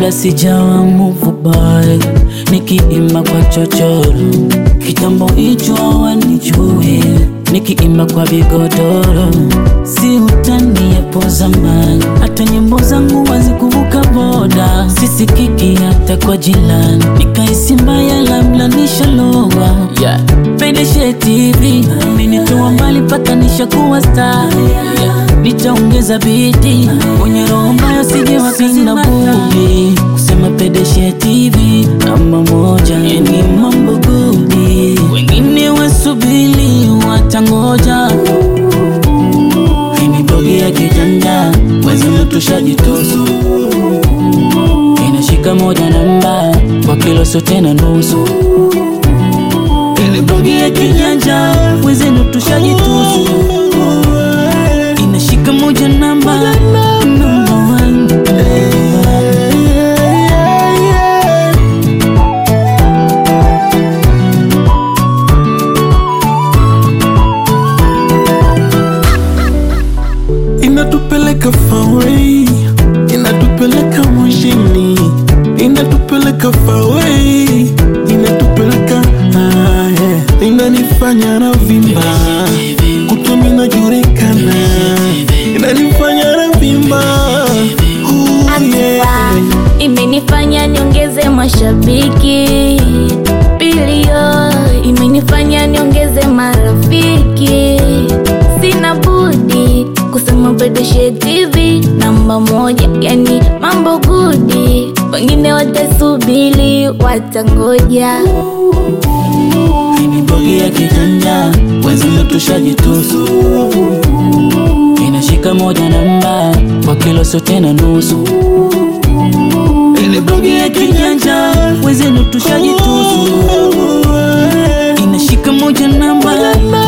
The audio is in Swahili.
kabla sijawa move boy, nikiimba kwa chochoro. Kitambo hicho hawanijui, nikiimba kwa vigodoro. Si utani hapo zamani, hata nyimbo zangu hazikuvuka boda. Sisikiki hata kwa jilani, nikaisi mbaya labda nishalowa. Pedeshe TV imenitoa mbali mpaka nishakuwa star. Nitaongeza bidii, mwenye roho mbaya sije wapinda budi. Kusema Pedeshe TV namba moja, ni mambo gudi. Wengine wasubili watangoja. Hini bogi ya kijanja, wezi mtushajitusu. Inashika moja namba, kwa kilo sote na nusu. Hini bogi ya kijanja, wezi mtushajitusu. Inashika moja namba, number one. Inatupeleka far away, inatupeleka mjini, inatupeleka far away, inatupeleka inanifanya na vimba, kutumi na jurekana, inanifanya na vimba. Imenifanya niongeze mashabiki, bilio imenifanya niongeze marafiki. Sina budi kusema Pedeshe TV namba moja, yani mambo gudi. Wengine watasubili, watangoja. Hini bogi ya kijanja, wezi mtushajitusu. Inashika moja namba, kwa kilo sote na nusu. Hini bogi ya kijanja, wezi mtushajitusu. Inashika moja namba.